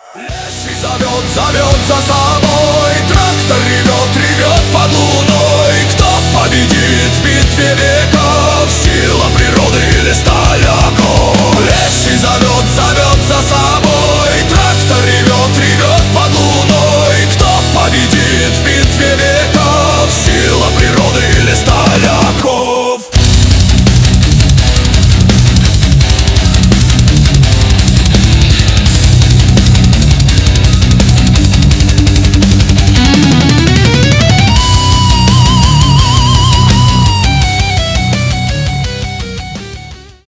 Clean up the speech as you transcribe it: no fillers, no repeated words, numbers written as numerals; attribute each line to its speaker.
Speaker 1: Леший зовет, зовет за собой. Трактор ревет, ревет под луной. Кто победит в битве?